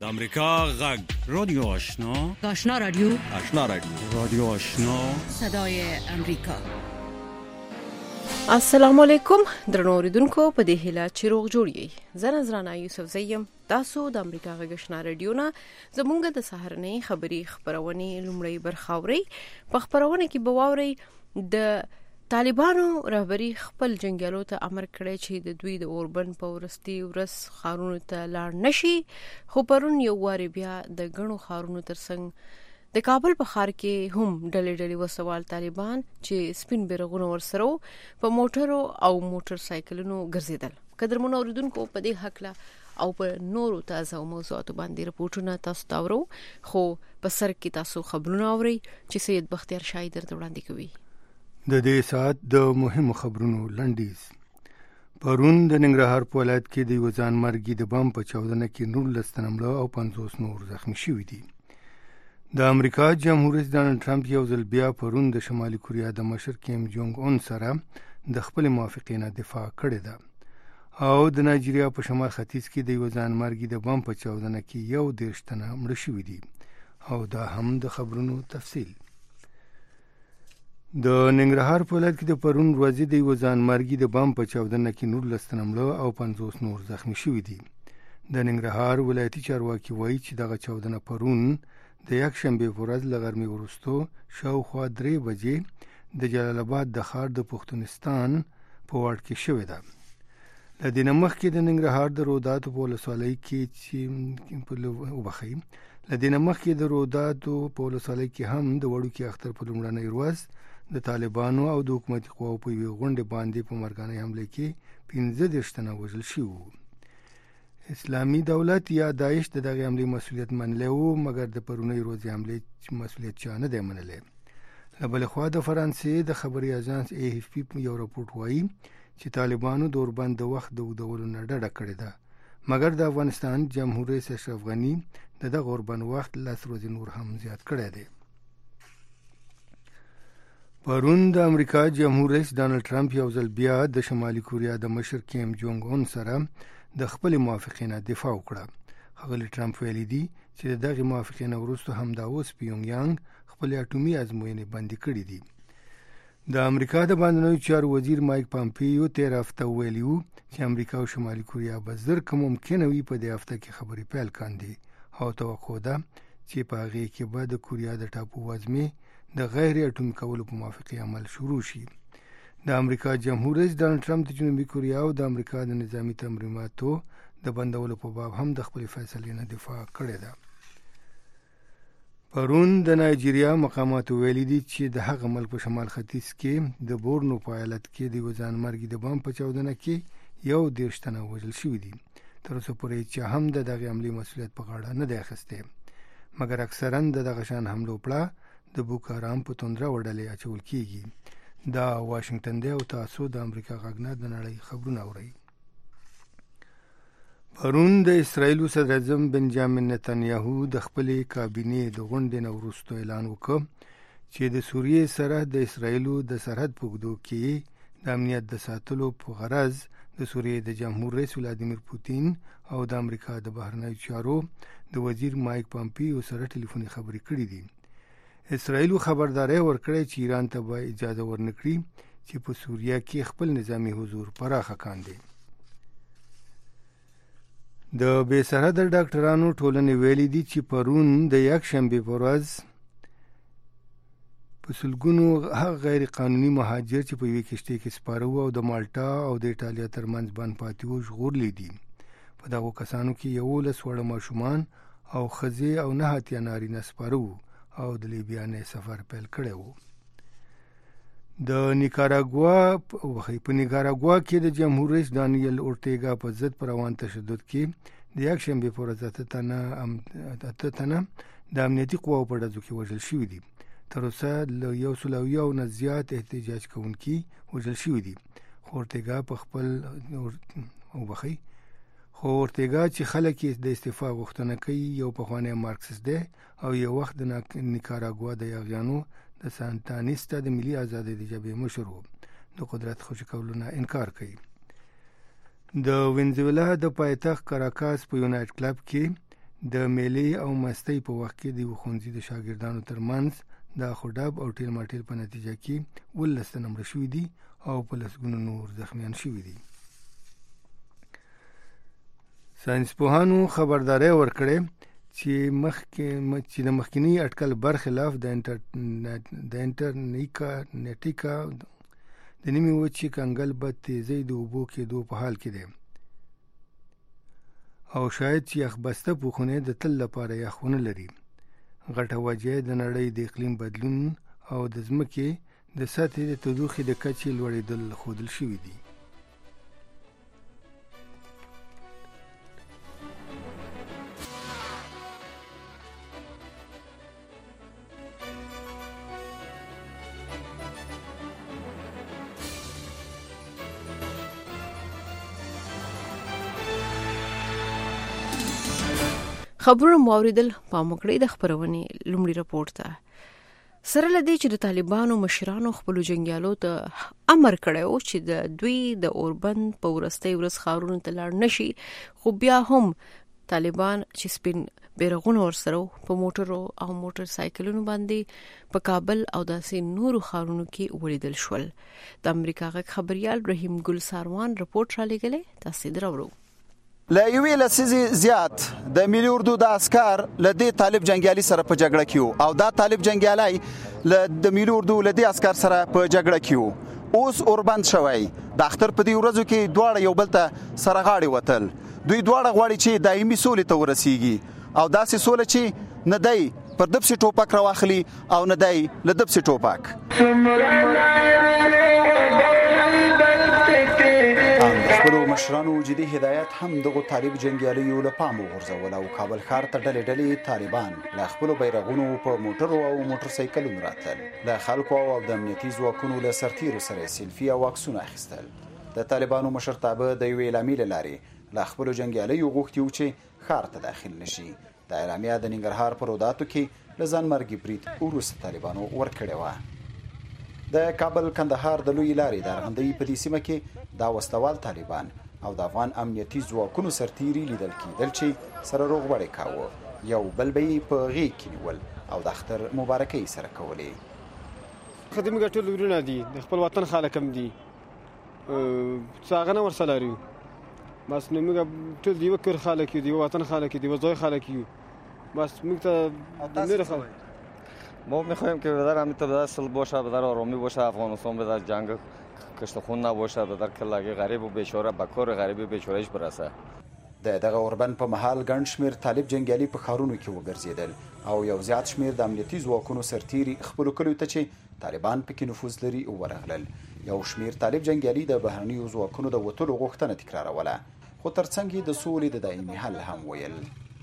د امریکا غږ رادیو آشنا رادیو رادیو آشنا صدای امریکا. السلام علیکم درنو اوریدونکو، په دې هیله چې روغ جوړ یې. زه نظرانه یوسف زیم، تاسو د امریکا غږ آشنا رادیو نه زمونږ د سهارنۍ خبری خبرونه لومړی برخه اوري. په خبرونه کې به واوري د طالبانو رهبری خپل جنگیالو ته امر کړی چې د دوی د اوربن په ورستي ورس خارونو ته لاړ نشي، خو پرون یو واری بیا د غنو خارونو ترڅنګ د کابل په ښار کې هم ډلې وسوال طالبان چې سپین بیرغونه ورسره په موټرو او موټر سایکلونو ګرځیدل. قدرمن اوریدونکو، په دې حقله او په نورو تازه موضوعاتو باندې رپورټونه تاسو ته ورو، خو په سر کې تاسو خبرونه اورئ چې سید بختیار شاه درته وړاندې کوي. د دې ساعت د مهمو خبرونو لنډیز. پرون د ننګرهار په ولایت کې د یو ځانمرګي د بم په چاودنه کې 19 تنه مړه او 50 نور زخمی شوي دي. د امریکا جمهور رئیس ډانلډ ټرمپ یو ځل بیا پرون د شمالي کوریا د مشر کیم جونګ اون سره د خپل موافقې نه دفاع کړې ده، او د نایجیریا په شمال ختیځ کې د یو ځانمرګي د بم په چاودنه کې 11 تنه مړه شوي دي. او دا هم د خبرونو تفصیل. د ننګرهار په ولایت کې د پرون ورځې د یو ځانمرګي د بم په چاودنه کې 19 تنه مړه او 50 نور زخمی شوي دي. د ننګرهار ولایتي چارواکي وایي چې دغه چاودنه پرون د یکشنبې په ورځ له غرمې وروسته شاوخوا 3 بجې د جلال آباد د ښار د پښتونستان په واټ کې شوې ده. له دې نه مخکې د ننګرهار د روداتو په ولسوالۍ کې هم د وړوکي اختر په لومړنۍ ورځ د طالبانو او د حکومتي قواو په یوې غونډې باندې په مرګانه حمله کې 15 تنه وژل شوي. اسلامي دولت یا داعش د دغه حملې مسؤلیت منلی و، مګر د پرونۍ ورځې حملې مسؤلیت چا نه دی منلی. له بلې خوا د فرانسې د خبري اژانس AFP یو راپورټ وایي چې طالبانو د اوربند د وخت د اوږدولو نه ډډه کړې ده، مګر د افغانستان جمهور رئیس اشرف غني د دغه اوربند وخت 10 ورځې نور هم زیات کړی دی. پرون د امریکا جمهور رئیس ډانلډ ټرمپ یو ځل بیا د شمالي کوریا د مشر کیم جونګ اون سره د خپل موافقې نه دفاع وکړه. ښاغلي ټرمپ ویلي دي چې د دغې موافقې نه وروسته همدا اوس پیونګ یانګ خپل اټومي ازموینې بندي کړي دي. د امریکا د بهرنیو چارو وزیر مایک پامپیو 13 هفته ویلي و چې امریکا او شمالي کوریا به زر که ممکنه وي په دې هفته کې خبرې پیل کاندي، او توقع ده چې په هغې کې به د کوریا د ټاپو وزمې د غیر اټومي کولو په موافقې عمل شروع شي. د امریکا جمهور رئیس ډانلډ ټرمپ د جنوبي کوریا او د امریکا د نظامي تمریناتو د بندولو په باب هم د خپل فیصلې نه دفاع کړې ده. پرون د نایجیریا مقاماتو ویلي دي چې د هغه ملک په شمال ختیځ کې د بورنو په ایالت کې د یو ځانمرګي د بم په چاودنه کې 11 تنه وژل شوي دي. تر اوسه پورې چا هم د دغې حملې مسؤلیت په غاړه نه دی اخیستی، مګر اکثرا د دغه شان حملو پړه د بوکو حرام په توندره وډلې اچول کیږي. دا واشنگټن دی او تاسو د امریکا غږ نه د نړۍ خبرونه اورئ. پرون د اسرائیلو صدر اعظم بنجامین نتنیاهو د خپلې کابینې د غونډې نه وروسته اعلان وکړ چې د سوریې سره د اسرائیلو د سرحد په اوږدو کې د امنیت د ساتلو په غرض د سوریې د جمهور رئیس ولادیمیر پوتین او د امریکا د بهرنیو چارو د وزیر مایک پامپیو سره ټلیفوني خبرې کړې دي. اسرائیلو خبرداری ورکړی چې ایران ته به اجازه ورنکړي چې په سوریه کې خپل نظامی حضور پراخه کاندي. د بې سرحده ډاکټرانو ټولنې ویلي دي چې پرون د یکشنبې په ورځ په سلګونو هغه غیر قانوني مهاجر چې په یوې کښتۍ کې سپاره وو او د مالټا او د ایټالیا ترمنځ بند پاتې وو ژغورلي دي. په دغو کسانو کې 11 وړه ماشومان او ښځې او 9 اتیا نارینه سپاره وو او د لیبیا نه سفر پیل کړی وو. د نیکاراګوا په نیکاراګوا کې د جمهور رئیس دانیل اورتیګا په ضد پر روان تشدد کې د یکشنبې په ورځ 8 تنه د امنیتي قواو په ډزو کې وژل شوي دي. تر اوسه له 100 نه زیات احتجاج کوونکي وژل شوي دي. خو اورتیګا چې خلک یې د استعفا غوښتنه کوي یو پخوانی مارکسیست دی او یو وخت د نیکاراګوا د یاغیانو د سانتانیستا د ملي ازادۍ د جبهې مشر و. د قدرت خوشي کولو نه انکار کوي. د وینزویلا د پایتخت کاراکاس په یونایټ کلب کې د میلې او مستۍ په وخت کې د ښوونځي د شاګردانو ترمنځ د خډاب او ټیل ماټیل په نتیجه کې 12 تنه مړه شوي دي او په لسګونو نور زخمیان شوي دي. ساينسپوهانو خبرداري ورکړې چې د مخکنی اټکل برخلاف د انټرنیټیکا د نیمې وچې کنګل به تیزی د اوبو کېدو په حال کې دی او شاید چې یخبسته پوخونه د تل لپاره یخونه لري. غټه وجه د نړۍ د اقلیم بدلون او د ځمکې د سطحې د تودوخې د کچې لوړېدل ښودل شوي دي. خبرونه موریدل پاموکړی د خبرونې لومړی راپورټ ته سره لدی چې د طالبانو مشرانو خپل جنگیالو ته امر کړو چې د دوی د اوربند په ورستۍ ورځ خارونو ته لاړ نشي، خو بیا هم طالبان چې سپین بیرغونه ورسره په موټرو او موټر سایکلونو باندې په کابل او داسې نورو خارونو کې ولیدل شول. د امریکا غږ خبريال رحیم ګل ساروان رپورټ را لګلې، تاسو درو. له یوې لسیزې زیات د ملي اردو د عسكر له دې طالب جنگیالي سره په جګړه کې او دا طالب جنگیالي له د ملي اردو له دې عسكر سره په جګړه کې اوس اوربند شوی. د اختر په دې ورځو کې دواړه یو بل ته سره غاړې وتل. دوی دواړه غواړي چې دایمي سولې ته ورسیږي او داسې سوله چې نه دی پر دبسې ټوپک راواخلي او نه دی له دبسې ټوپک. خپلو مشرانو جدي هدایت هم دغه طالب جنگیالیو له پامه وغورځول او کابل ښار ته ډلې طالبان له خپلو بیرغونو په موټرو او موټر سایکلونو راتلل. له خلکو او د امنیتي ځواکونو له سرتیرو سره سیلفي او عکسونه اخیستل. د طالبانو مشرتابه د یوې اعلامیې له لارې له خپلو جنگیالیو غوښتي و چې ښار ته داخل نشي. د اعلامیه د ننګرهار په روداتو کې له ځانمرګي برید وروسته طالبانو ورکړې وه. د کابل کندهار د لوی لارې د ارغندې په دې سیمه کې دا وسوال طالبان او د افغان امنیتي ځواکونو سرتیري لیدل کېدل چې سره روغبړې کاوه. یو بل به یې په غېږ کې نیول او د اختر مبارکۍ سره کولې. خدمت ټول ورونه دي، د خپل وطن خلک هم دي، څاغه نه ورسره لري. بس نو موږ ټول دی وکړ خلک دي، وطن خلک دي، وځای خلک یو. بس موږ ته نه خبر. ما میخوایم که در همین در صلح باشه، در آرامی باشه، افغانستان به در جنگ کشتخون نباشه، در کلاگی غریب و بیچاره به کار غریب بیچارهش برسه. د دغه اوربند په محل ګڼ شمېر طالب جنګیالي په ښارونو کې وګرځېدل او یو زیات شمېر د امنیتي ځواکونو سرتیري خپلو کلیو ته چې طالبان پکې نفوذ لري ورغلل. یو شمېر طالب جنګیالي د بهرنیو ځواکونو د وتلو غوښتنه تکراروله، خو ترڅنګ یې د سولې د دایمي حل هم ویل.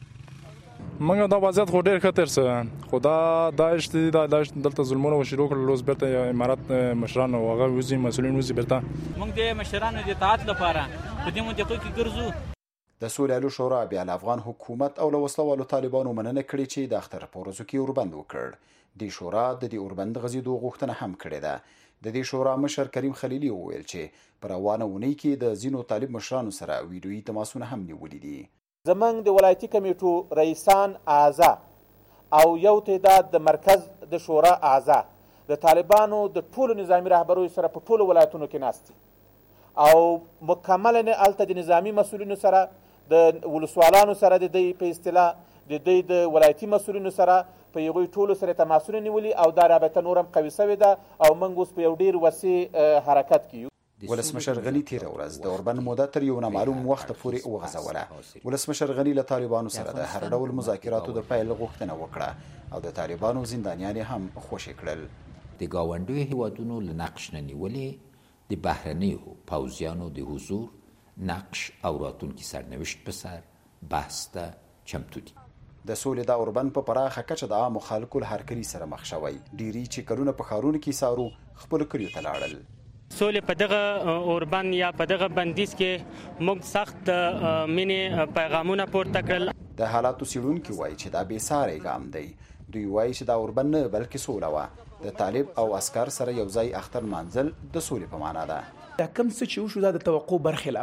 منګه دا وضعیت خو ډېر خطر څه خو دا داعش دلته ظلمونه وشروع کړل. اوس بیرته امارات مشران او هغه وزي مسؤلین وزي بیرته موږ د مشرانو د اطاعت لپاره په دې مدته کې ګرځو. د سولې شورا بیا له افغان حکومت او له وسلوالو طالبانو مننه کړې چې د اختر په ورځو کې اوربند وکړ. د شورا د دې اوربند غځېدو غوښتنه هم کړې ده. د دې شورا مشر کریم خلیلي وویل چې په روانه اونۍ کې د ځینو طالب مشرانو سره ویډیویي تماسونه هم نیولي دي. زمنګ د ولایتي کمیټو رئیسان اعضا او یو تعداد د مرکز د شورا اعضا د طالبانو د ټولو نظامی رهبرو سره په ټولو ولایتونو کې ناست او مکمل نه الته د نظامی مسؤلینو سره د ولسوالانو سره د دې په اصطلاح د دې د ولایتي مسؤلینو سره په یوه ټولو سره تماسونه نیولي او دا رابطه نورم قوي شوې ده او موږ اوس په یو ډیر وسیع حرکت کې یو. ولسمشر غنی تیر ورځ د اوربند موده تر یو نامعلوم وخت پورې وغځوله. ولسمشر غنی له طالبانو سره د هر ډول مذاکراتو د پیل غوښتنه وکړه او د طالبانو زندانیان هم خوشي کړل. د گاونډیو هیوادونو له نقش نه نیولې د بهرنیو پوځیانو د حضور نقش او راتلونکي سرنوشت په سر بحث ته چمتو دي. د سولې د اوربند په پراخه کچه د عامو خلکو له هرکلي سره مخ شوی. ډیری چې کلونه په ښارونو کې سارو خپلو کلیو ته لاړل. سولې په دغه اوربند یا په دغه بندیز کې موږ سخت مینې پیغامونه پورته کړل. د حالاتو څېړونکي وایي چې دا بې ساری ګام دی. دوی وایي چې دا اوربند نه بلکې سوله وه. د طالب او عسکر سره یو ځای اختر مانځل د سولې په معنا ده. دا کوم څه چې وشو دا د توقع برخلاف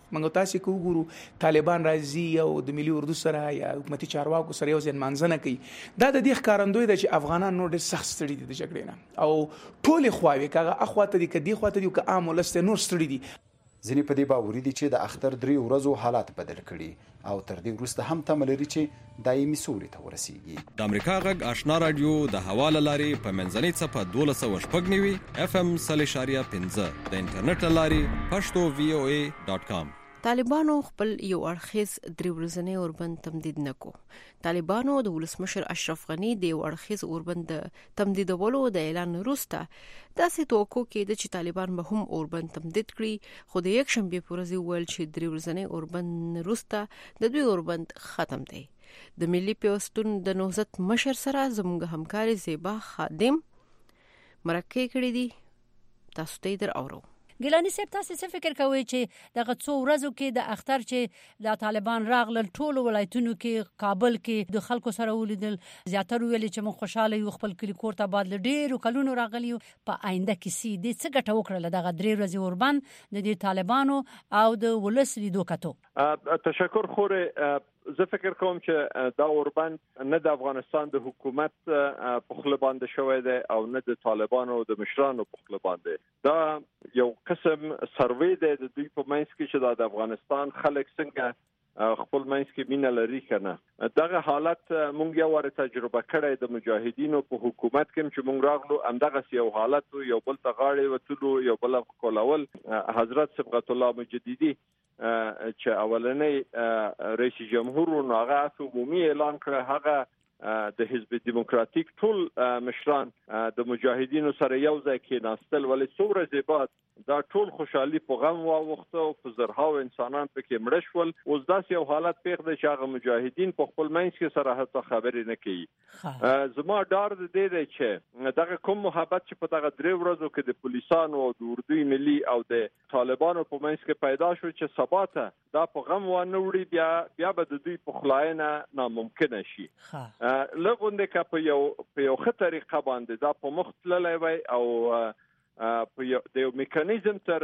موږ تاسو کو ګورو طالبان راځي او د ملي اردو سره یا حکومتي چارواکو سره یو ځین منځنه کوي دا د دې ښکارندوی دی چې افغانان نور ډېر سخت ستړي دي د جګړې نه او ټولې خواوې کاغه اخواته دي کدي خواته دي که عام ولست نور ستړي دي. ځینې په دې باوري دي چې د اختر 3 ورځو حالات بدل کړي او تر دې وروسته هم تمه لري چې دایمي سولې ته ورسیږي. د امریکا غږ آشنا رادیو د حواله لارې په منځنۍ څپه 12.9 FM 0.5 د انټرنیټ لارې pashto.voa.com. طالبانو خپل یو اړخیز درې ورځنی اوربند تمدید نکو. طالبانو د ولسمشر اشرف غنی د یو اړخیز اوربند تمدیدولو د اعلان وروسته داسې توقع کېده چې طالبان به هم اوربند تمدید کړي، خو د یک شنبه په ورځ ویل چې درې ورځنی اوربند وروسته د دوی اوربند ختم دی. د ملي پیوستون د نهضت مشر سره زموږ همکاري زیبا خادم مرکه کړې دي، تاسو ته در اورو. ګیلانی صاحب تاسو څه فکر کوئ چې دغه څو ورځو کې د اختر چې د طالبان راغلل ټولو ولایتونو کې کابل کې د خلکو سره ولیدل، زیاتره ویل چې موږ خوشاله یو خپل کلی کور ته بعد ډېرو کلونو راغلی په آینده کې سي د څه ګټه وکړه دغه درې ورځې اوربند د دې طالبانو او د ولس لیدو کتو. تشکر خوره. زه فکر کوم چې دا اوربند نه د افغانستان د حکومت په خپل باندې شوی دی او نه د طالبانو د مشرانو په خپل باندې. دا یو قسم سروې دی د دوی په منځ کې چې د افغانستان خلک څنګه خپل منځ کې مینه لري کنه. دغه حالت مونږ یو ور تجربه کړی د مجاهدینو په حکومت کې چې مونږ راغلو همدغه یو حالت یو بل ته غاړې وتلو یو بل کولول. حضرت صبغت الله مجددي چې اولنې رئیس جمهور هغه عمومي اعلان کړ، هغه د حزب دیموکراتیک ټول مشران د مجاهدینو سره یو ځای کېناستل، ولې څو ورځې بعد دا ټول خوشحالي په غم واوښته او په زرهاو انسانان پکې مړه شول. اوس داسې یو حالت پیښ دی چې هغه مجاهدین په خپل منځ کې سره حتی خبرې نه کوي. زما ډار دی چې دغه کوم محبت چې په دغه درې ورځو کې د پولیسانو او د اردوی ملي او د طالبانو په منځ کې پیدا شو چې سبا ته دا په غم وانه وړي بیا به د دوی په خلاینه ناممکنه شي. لغونده که په یو ښه طریقه باندې دا په مخ تللی وای او په د یو میکانیزم تر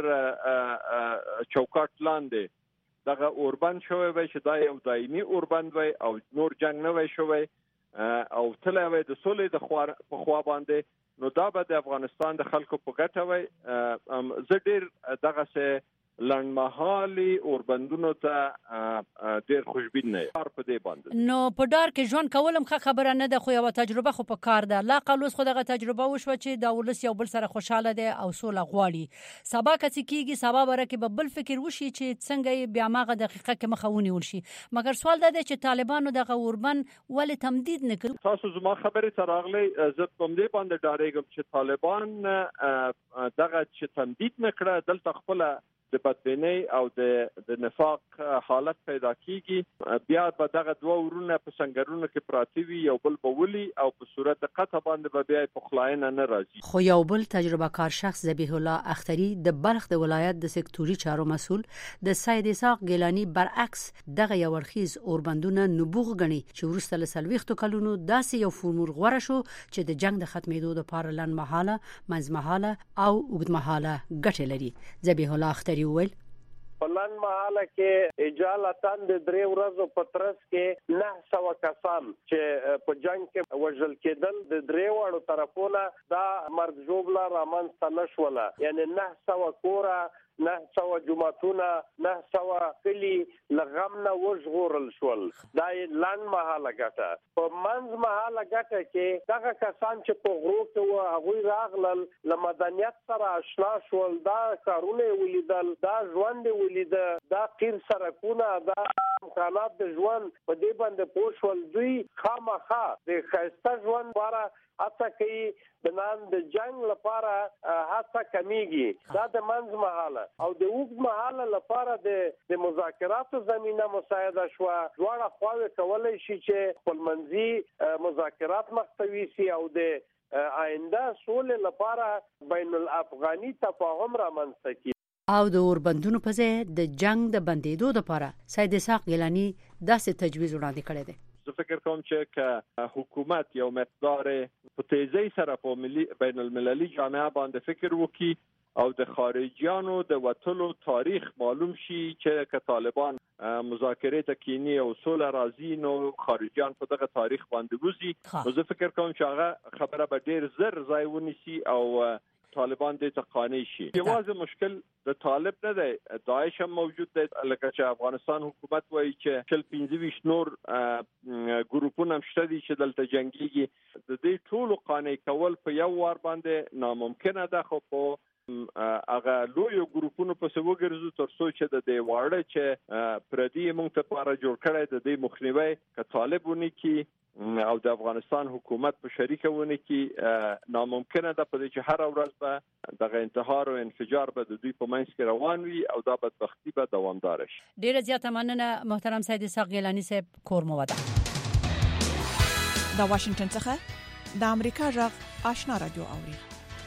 چوکاټ لاندې دغه اوربند شوی وای چې دا یو دایمي اوربند وای او نور جنگ نه وای شوی او تللی وای د سولې په خوا باندې، نو دا به د افغانستان د خلکو په ګټه وای. زه ډېر دغسې لنډمهالي اوربندونو ته ډېر خوشبین نه یم په دې باندې. نو په ډار کې ژوند کول هم ښه خبره نه ده، خو یوه تجربه خو په کار ده. لا قل اوس خو دغه تجربه وشوه چې دا ولس یو بل سره خوشحاله دی او سوله غواړي. سبا که څه کېږي سبا بره کې به بل فکر وشي چې څنګه یې بیا هماغه دقیقه کې مخه ونیول شي. مګر سوال دا دی چې طالبانو دغه اوربند ولې تمدید نه کړ؟ تاسو زما خبرې ته راغلی، زه په همدې باندې ډارېږم چې طالبان دغه چې تمدید نه کړه دلته خپله د بدبینۍ او د نفاق حالت پیدا کیږي، بیا به دغه دوه ورونه په سنگرونو کې پراته وي، یو بل به ولي او په صورت قطع باندې به بیا په خلاینه نه راځي. خو یو بل تجربه کار شخص ذبیح الله اختری د بلخ د ولایت د سکتوري چارو مسول د سید اسحاق ګیلانی برعکس دغه یو ورخیز اوربندونه نبوغ غني چې ورسته له 40 کلونو داسې یو فورمول غوړه شو چې د جنگ د ختمېدو لپاره لنډمهاله، منځمهاله او اوږدمهاله ګټې لري. ذبیح الله اختری ویل په لنډمهاله کې اجالتاً د 3 ورځو په ترڅ کې 900 کسان چې په جنگ کې وژل کېدل د 3 واړو طرفونو دا مرګ ژوبله رامنځته نشوله، یعنی 900 کوره 900 جماعتونه 900 کلی لغم نه وژغورل شول. دا لنډ مهاله ګټه. په منځ مهاله ګټه کې دغه کسان چې په غرو کې وو هغوی راغلل له مدنیت سره آشنا شول، دا کارونه ولیدل، دا ژوند ولیده، دا قیر سرکونه، دا امکانات د ژوند په دې باندې پوه شول. دوی خامخا د ښایسته ژوند لپاره هڅه کوي، د نن د جنگ لپاره هڅه کمیږي. دا د منځ مهاله او د اوږد مهاله لپاره د مذاکراتو زمينه مساعده شو. دواړه خواوې کولای شي چې خپلمنځي مذاکرات مخته وي او د آینده سولې لپاره بین الافغاني تفاهم رامنځته کړي. او د اوربندونو په ځای د جنگ د بندیدو لپاره سید اسحاق ګیلانی داسې تجویز وړاندې کړی دی. زه فکر کوم چې حکومت یو مقدار په تیزی سره په بین المللي جامعه باندې فکر وکړي او د خارجيانو د وټلو تاریخ معلوم شي چې که طالبان مذاکره ته کینی او سوله راځي نو خارجيان په دغه تاریخ باندې وزي نو زه فکر کوم چې هغه خبره به ډیر زر ځای ونیسي او طالبان دې ته قانع شي. یوازې مشکل د طالب نه دی، داعش هم موجود دی، لکه چې افغانستان حکومت وایي چې 25 نور ګروپونه شته دي چې دلته جنگيږي. د دې ټولو قانع کول په یو وار باندې ناممکنه ده، خو په هغه لوی ګروپونو په څیر وګرځو تر څو چې د دې واړه چې پردي موږ ته لپاره جوړ کړی د دې مخنیوي که طالب ونی کی او د افغانستان حکومت په شریکه ونه کی ناممکنه ده، په دې چې هر ورځ به دغه انتحار او انفجار به د دوی په منځ کې روان وي او دا بدبختی به دوامدار شي. ډیره زیاته مننه محترم سید اسحاق ګیلانی صاحب. کور مو ودا. د واشنگټن څخه د امریکا جغ آشنا رادیو اوري.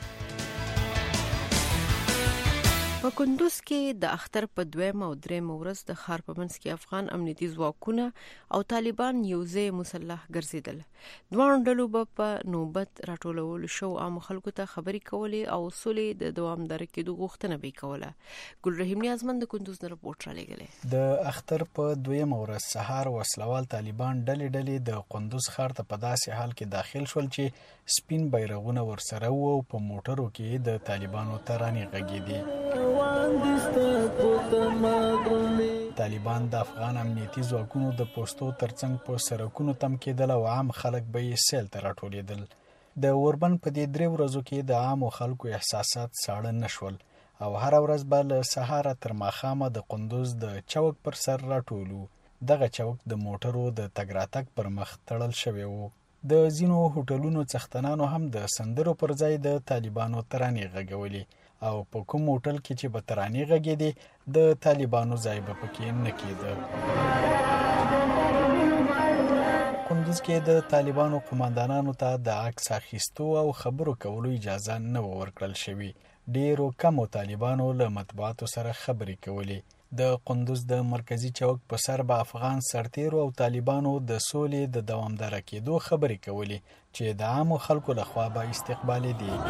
په کندوز کې د اختر په 2 او 3 ورځ د ښار په منځ کې افغان امنیتي ځواکونه او طالبان یوځای مسلح ګرځیدل. دوه ډلو په نوبت راټولول شو عام خلکو ته خبري کولې او سولې د دوامدار کېدو غوښتنه به کوله. ګل رحیم نیازمند د کندوز نه رپورټ را لګلې. د اختر په 2 ورځ سهار وسلوال طالبان ډلې د کندوز ښار ته په داسې حال کې داخل شول چې سپین بیرغونه ورسره وو او په موټرو کې د طالبانو ترانې غږېدې. طالبان د افغان امنیتي ځواکونو د پوستو ترڅنګ په سړکونو تم کېدل او عام خلک به یې سیل ته راټولېدل. د اوربند په دې 3 ورځو کې د عامو خلکو احساسات ساړه نشول او هر ورځ به له سهاره تر ماښامه د کندوز د چوک پر سر راټولو. دغه چوک د موټرو د تګ راتګ پر مخ تړل شوی وو. د ځینو هوټلونو څښتنانو هم د سندرو پر ځای د طالبانو ترانې غږولې او په کوم هوټل کې چې به ترانې غږېدې د طالبانو ځای به پکې نه کېده. کندوز کې د طالبانو قوماندانانو ته د عکس اخیستو او خبرو کولو اجازه نه ورکړل شوې. ډیرو کمو طالبانو له مطبوعاتو سره خبرې کولې. د کندوز د مرکزی چوک په سر به افغان سرتیرو او طالبانو د سولې د دوامدار کېدو خبرې کولې چې د عامو خلکو لخوا به استقبال دي.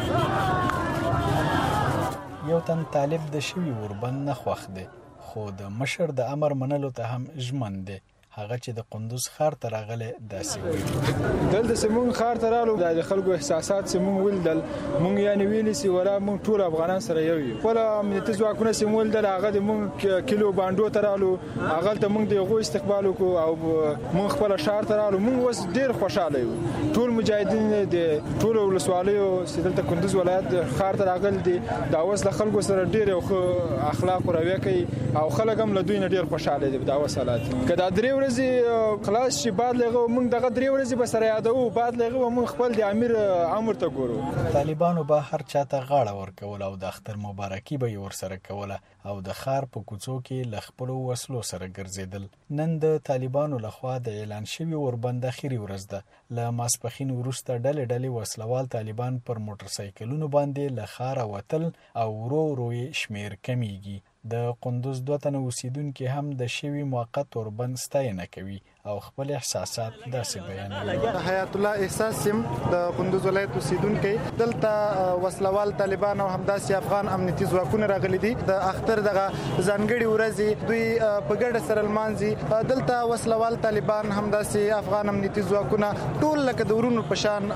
یو تن طالب د شوی اوربند نه خوښ دی خو د مشر د امر منلو ته هم ژمن دی. هغه چې د کندوز ښار ته راغلی داسې وایي. دلته زموږ ښار ته رالو د خلکو احساسات زموږ ولیدل، موږ یعنې ویلي چې ورا موږ ټول افغانان سره یو یو. خپل امنیتي ځواکونه چې موږ ولیدل هغه د موږ کیلو باندو ته رالو، هغه ته موږ د هغوی استقبال وکړو او موږ خپل ښار ته رالو. موږ اوس ډېر خوشاله یو. ټول مجاهدین د ټولو ولسوالیو چې دلته کندوز ولایت ښار ته راغلي دي دا اوس د خلکو سره ډېر ښه اخلاق او رویه کوي او خلک هم له دوی نه ډېر خوشاله دي. دا اوس حالات که دا 3 ورځې خلاص شي بعد لغه موږ دغه 3 ورځې به سره یادو، بعد لغه موږ خپل د امر ته ګورو. طالبانو به هر چاته غاړه ورکول او د اختر مبارکي به یې ورسره کوله او د ښار په کوڅو کې له خپلو وسلو سره ګرځېدل. نن د طالبانو لخوا د اعلان شوي اوربند اخري ورځ ده. له ماسپښین وروسته ډلې وسلوال طالبان پر موټر سایکلونو باندې له ښاره وتل او ورو ورو یې شمیر کمیږي. د کندوز 2 تنه اوسیدونکي هم د شوي موقت اوربند ستاینه کوي او خپل احساسات داسې بیانوي. حیات الله احساس سیم د کندوز ولایت اوسیدونکي دلته وسلوال طالبان او همداسې افغان امنیتي ځواکونه راغلي دي. د اختر دغه ځانګړي ورځې دوی په ګډه سره لمانځي. دلته وسلوال طالبان همداسې افغان امنیتي ځواکونه ټول لکه د ورونو په شان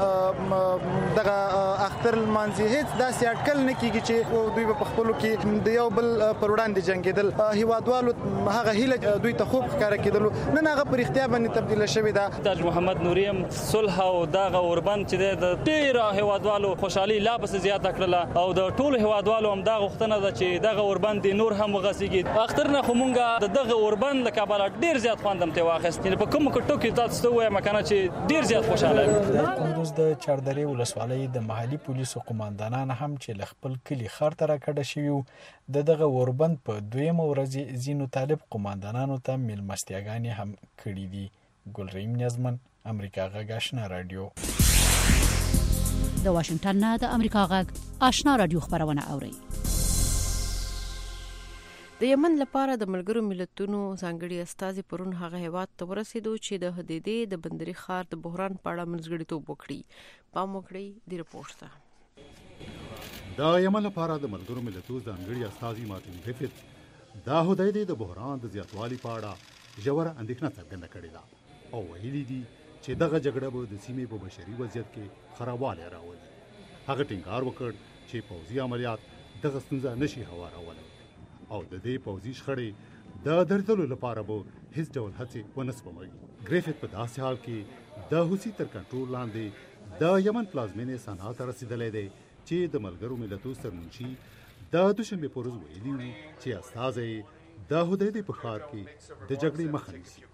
دغه اختر لمانځي. هیڅ داسې اټکل نه کیږي چې دوی په خپلو کې د یو بل پر وړاندې جنگیدل. هیوادوالو هغه هیله دوی ته خوب ښکاره کېدلو، نن هغه په رښتیا باندې تبدیله شوې ده. تاج محمد نوریم صلح او دغه اوربند چې د ډیرو هیوادوالو خوشحالي لا پس زیاته کړله او د ټولو هیوادوالو هم دا غوښتنه ده چې دغه اوربند نور هم وغځېږي. اختر نه خو مونږه دغه اوربند له کبله ډیر زیات خوند هم ته واخیست. په کوم ټکو تاسو ته وایم کنه چې ډیر زیات خوشاله یم. کندوز د چاردرې ولسوالۍ د محلي پولیسو قوماندانان هم چې له خپل کلي ښار ته راکډه شوي دغه اوربند په 2 ورځ ځینو طالب قوماندانانو ته میلمستیاګانې هم کړي دي. ګلریم نیازمن، امریکا غږ آشنا رادیو. د واشنگټن نه د امریکا غږ آشنا رادیو خبرونه اوري. د یمن لپاره د ملګرو ملتونو ځانګړي استازي پرون هغه هیواد ته ورسېدو چې د حدیدې د بندري ښار د بحران په اړه منځګړیتوب وکړي. پام وکړئ د رپورټ ته. د یمن لپاره د ملګرو ملتونو ځانګړي استازي مارټین ګریفیث دا هدایت د بحران د زیاتوالي په اړه ژوره اندېښنه څرګنده کړې ده او ویلي دي چې دغه جګړه به د سیمې په بشري وضعیت کې خرابوالی راولي. هغه ټینګار وکړ چې پوځي عملیات دغه ستونزه نشي هوارولی او د دې پوځي شخړې د درېدلو لپاره به هیڅ ډول هڅې ونه سپموي. ګریفیث په داسې حال کې د حوثي تر کنټرول لاندې د یمن پلازمینې صنعا ته رسېدلی دی چې د ملګرو ملتونو سرمنشي د دوشنبې په ورځ ویلي وو چې استازی د هدایدې په ښار کې د جګړې مخه نیسي.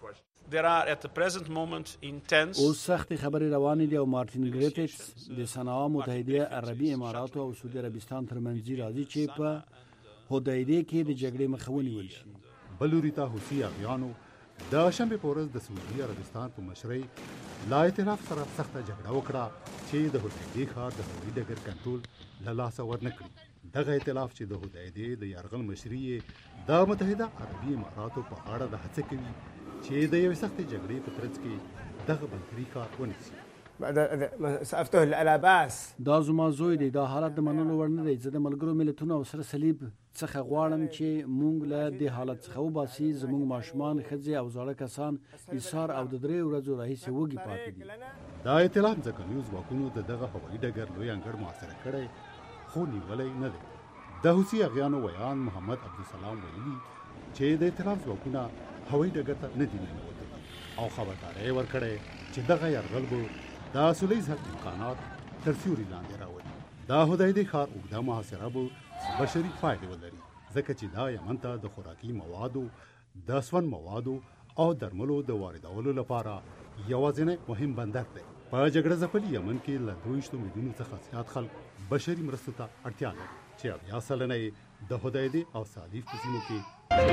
اوس سختې خبرې روانې دي او مارټین ګریفیث د صنعا متحده عربي اماراتو او سعودي عربستان ترمنځ راځي چې په هدایدې کې د جګړې مخه ونیول شي. بل لوري ته حوثي اغیانو د شنبې په ورځ د سعودي عربستان په مشرۍ لا ائتلاف سره سخته جګړه وکړه چې د هدایدې ښار د هوایي ډګر کنټرول له لاسه ورنه کړي. دغه ائتلاف چې د هدایدې د یرغل مشري یې د متحده عربي اماراتو په غاړه د هڅه کوي چې د یوې سختې جګړې په ترڅ کې دغه بنکري کار ونیسي. سأفتح الألاباس دا زما زوی دی. دا حالت د منلو وړ نه دی. زه د ملګرو ملتونو او سره صلیب څخه غواړم چې موږ له دې حالت څخه وباسي. زموږ ماشومان، ښځې او زاړه کسان ایثار او د 3 ورځو راهیسې وږي پاتې دي. دا ائتلاف ځکه ځواکونو د دغه هوایي ډګر لوی انګړ محاصره کړی خو نیولی نه دی. د حوثي اغیانو ویان محمد عبدالسلام ویلي چې د ائتلاف ځواکونه هوایي ډګر ته نه دي ننوتلي او خبرداری ورکړی چې دغه یرغل به د سولیز حق امکانات تر سیوري لاندې راولي. دا هدایدې ښار اوږده محاصره به بشري پایلې ولري ځکه چې دا یمن ته د خوراکي موادو، د سون موادو او درملو د واردولو لپاره یوازینی مهم بندر دی. په جګړه ځپلي یمن کې له 22 میلیونو څخه زیات خلک بشري مرستو ته اړتیا لري چې 80 سلنه یې د هدایدې او سالیف په سیمو کې.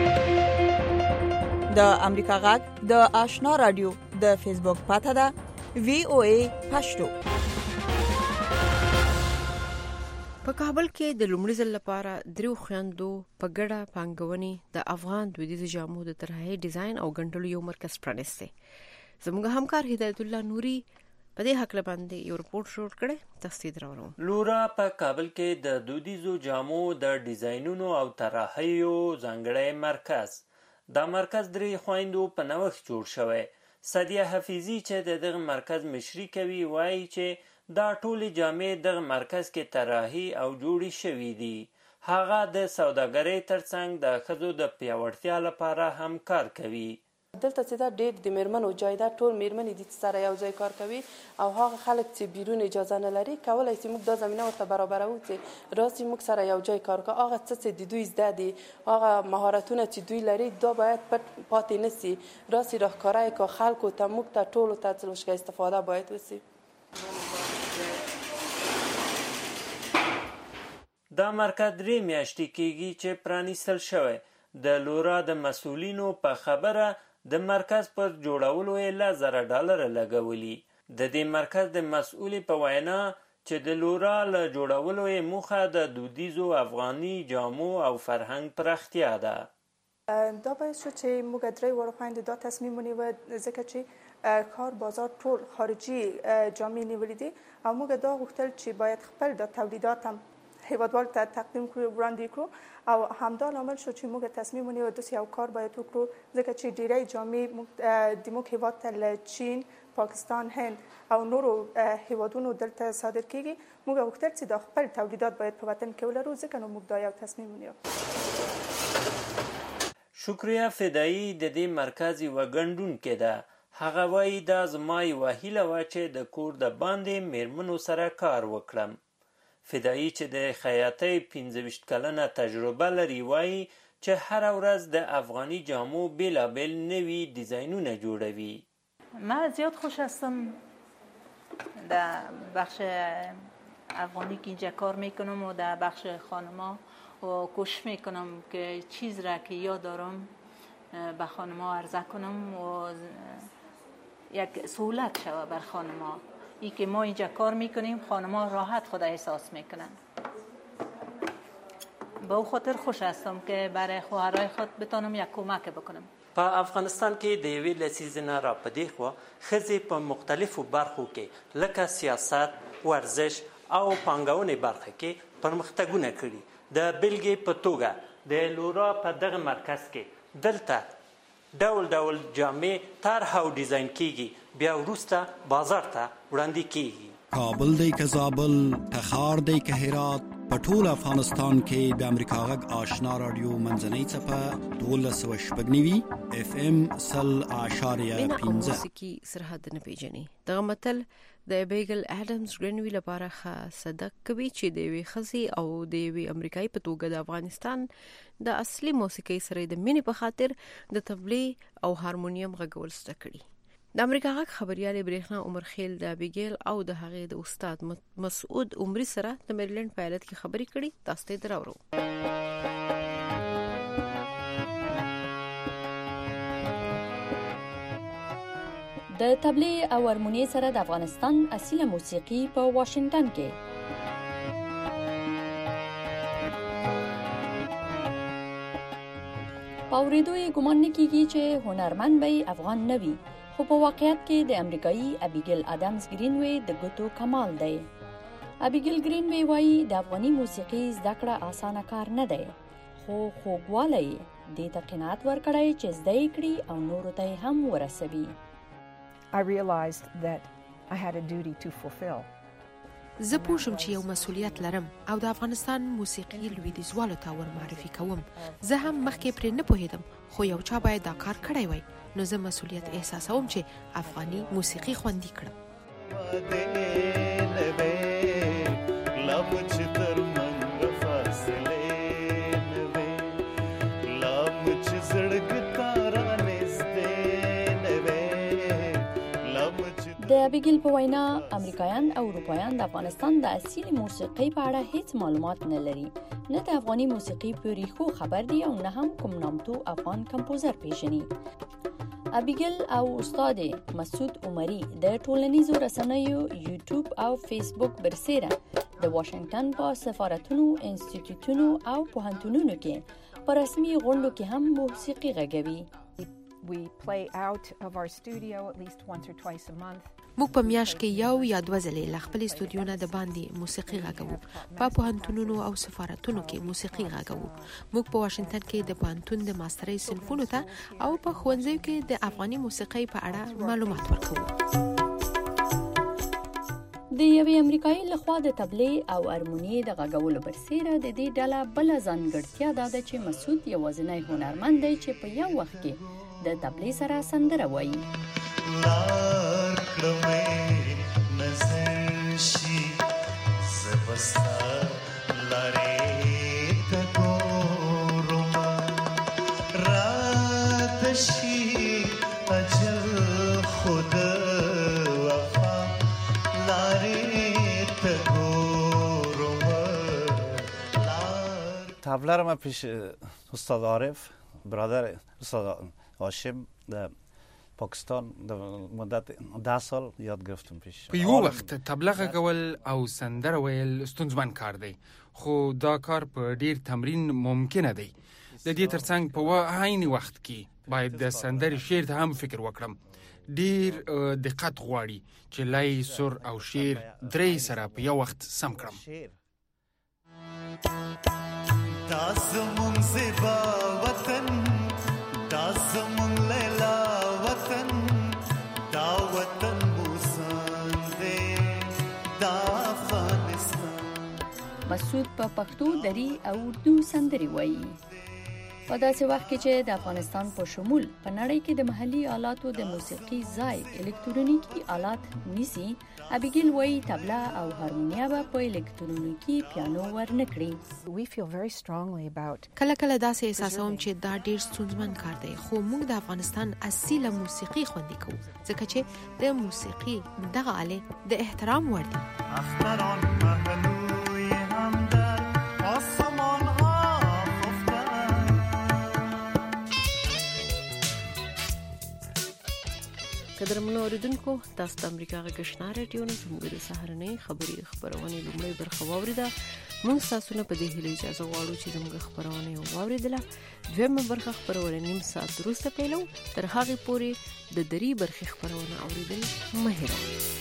د امریکا غږ د آشنا رادیو د فیسبوک پاته ده VOA پښتو. په کابل کې د لومړي ځل لپاره 3 خويندو په ګډه پانګونې د افغان دودیز جامو د طرحې ډیزاین او ګنډلو یو مرکز پرانیسته. زموږ همکار هدایت الله نوري په دې حق باندې یو رپورت جوړ کړی. تفصیل راوړم. لورا په کابل کې د دودیزو جامو د ډیزاینونو او طرحیو ځانګړی مرکز. دا مرکز 3 خويندو په نوښت جوړ شوی. سادیه حفیظی چې دغه مرکز مشري کوي وایي چې دا ټولې جامې دغه مرکز کې طراحي او جوړې شوې دي. هغه د سوداګرۍ ترڅنګ د ښځو د پیاوړتیا لپاره هم کار کوي. دلته چې دا ډېر د میرمنو ځای ده، ټول میرمنې دي چې سره یو ځای کار کوي او هغه خلک چې بیرون اجازه نه لري کولی شي موږ دا زمینه ورته برابروو چې راسي موږ سره یو ځای کار کوو. هغه څه چې د دوی زده دي، هغه مهارتونه چې دوی لري، دا باید پټ پاتې نه سي. راسي راښکاره یې که خلکو ته موږ ته ټولو ته څه استفاده باید وسي. دا مرکز 3 میاشتې کېږي چې پرانیستل شوی. د لورا د مسؤلینو په خبره د مرکز پر جوړولو یې $1,000 لګولي. د دې مرکز د مسؤل په وینا چې د لورا له جوړولو یې موخه د دودیزو افغاني جامو او فرهنګ پراختیا ده. دا باعث شد چې موږ 3 وړو خویندو دا تصمیم ونیوه ځکه چې کار بازار ټول خارجي جامې نیولې دي او موږ دا غوښتل چې باید خپل د تولیدات هم هیوادوالو ته تقدیم کړو، وړاندې کړو او همدا لامل شو چې موږ تصمیم ونیوه داسې یو کار باید وکړو ځکه چې ډیری جامې د موږ هیواد ته له چین، پاکستان، هند او نورو هیوادونو دلته صادر کیږي. موږ غوښتل چې د خپل تولیدات باید په وطن کې ولرو ځکه نو موږ دا یو تصمیم ونیوه. شکریه فدایی د دې مرکز یوه ګنډونکې ده. هغه وایي دا زما یوه هیله وه چې د کور د باندې میرمنو سره کار وکړم. فدایی چې د خیاطۍ 25 کلنه تجربه لري وایي چې هر ورځ د افغاني جامو بیلابیل نوي ډیزاینونه جوړوي. من زیاد خوش هستم در بخش افغانی که اینجا کار میکنم و در بخش خانما و کوشش میکنم که چیز را که یاد دارم به خانما عرضه کنم و یک سهولت شود بر خانما. ای که ما اینجا کار میکنیم خانما راحت خود احساس میکنن. به او خاطر خوش هستم که برای خواهرای خود بتانم یک کمک بکنم. په افغانستان کې د یوې لسیزې را په دې خوا ښځې په مختلفو برخو کې لکه سیاست، ورزش او پانګونې برخه کې پرمختګونه کړي. د بلګې په توګه د لورا په دغه مرکز کې دلته ډول ډول جامې طرح او ډیزاین کیږي، بیا وروسته بازار ته وړاندې کیږي. کابل دی که زابل، تخار دی که هرات، په ټول افغانستان کې د امریکا غږ آشنا رادیو منځنۍ څپه 1290 FM 0.15 موسیقي سرحد نه پیژني. دغه متل د بیګل اډمز ګرینوی لپاره صدق کوي چې د یوې ښځې او د یوې امریکایي په توګه د افغانستان د اصلي موسیقي سره د مینې په خاطر د تبلې او هارمونیم غږول زده کړي. د امریکا غږ خبريال برېښنا عمر خیل د بیګل او د هغې د استاد مسعود عمري سره د میریلند په ایالت کې خبرې کړي. تاسو ته دراورو. د تبلې او هارمونی سره د افغانستان اصلي موسیقي په واشنگټن کې پاوریدو یې ګمان نه کیږي چې هنرمند به افغان نه وي، خو په واقعیت کې د امریکایي ابیګل اډمز ګرینوی د ګوتو کمال دی. ابیګل ګرینوی وایي د افغاني موسیقي زده کړه اسانه کار نه دی، خو خوږوالی دې ته قناعت ورکړی چې زده یې کړي او نورو ته هم ورسوي. I realized that I had a duty to fulfill. زه پوه شوم چې یو مسؤلیت لرم او د افغانستان موسیقي لویدیځوالو ته ور معرفي کوم. زه هم مخکې پرې نه پوهیدم، خو یو چا باید دا کار کړی وای، نو زه مسؤلیت احساسوم چې افغاني موسیقي خوندي کړم. د ابیګل په وینا امریکایان او اروپایان د افغانستان د اصلي موسیقي په اړه هیڅ معلومات نه لري، نه د افغاني موسیقي په ریښو خبر دي او نه هم کوم نامتو افغان کمپوزر پیژني. ابیګل او استاد مسعود عمري د ټولنیزو رسنیو یوټیوب او فیسبوک برسېره د واشنگټن په سفارتونو، انسټیټیوټونو او پوهنتونونو کې په رسمي غونډو کې هم موسیقي غږوي. We play out of our studio at least once or twice a month. موږ په میاشت کې یو یا دوه ځلې له خپل استودیو نه د باندې موسیقي غږوو. په پوهنتونونو او سفارتونو کې موسیقي غږوو. موږ په واشنگټن کې د پوهنتون د ماسترۍ صنفونو ته او په ښوونځیو کې د افغاني موسیقۍ په اړه معلومات ورکوو. د یوې امریکایي لخوا د تبلې او هارمونی د غږولو برسېره د دې ډله بله ځانګړتیا دا ده چې مسعود یوازینی هنرمند دی چې په یو وخت کې د تبلې سره سندره وایي. تبله رو من پیش استاد عارف برادر استاد هاشم در پاکستان در مدت 10 سال یاد گرفتم پیش. په یو وخت تبله غږول او سندره ویل ستونزمن کار دی، خو دا کار په ډیر تمرین ممکنه دی. د دې ترڅنګ په عین وخت کې باید د سندرې شعر ته هم فکر وکړم. ډیر دقت غواړي چې لای، سر او شعر درې سره په یو وخت سم کړم. دا زمون زیبا وطن، دا زمون لیلا وطن، دا وطن بوسان دی، دا افغانستان. مسعود په پښتو، دری او اردو سندري وایي. په داسې وخت کې چې د افغانستان په شمول په نړۍ کې د محلي آلاتو د موسیقي ځای الکترونیکي آلات نیسي، ابیګل وایي تبله او هارمونیا به په الکترونیکي پیانو ورنکړي. کله کله داسې احساسوم چې دا ډیر ستونزمن کار دی، خو موږ د افغانستان اصلي موسیقي خوندي کوو، ځکه چې د موسیقي دغه آله د احترام وړ دي. قدرمنو اوریدونکو، تاسو د امریکا غږ آشنا رادیو نه زموږ د سهارنۍ خبري خبرونه لومړی برخه واوریده. موږ تاسو نه په دې هیله اجازه غواړو چې زموږ خبرونه واوریدله. دویمه برخه خبرونه نیم ساعت وروسته پیلو. تر هغه پورې د دری برخه خبرونه اوریدل مه هېروئ.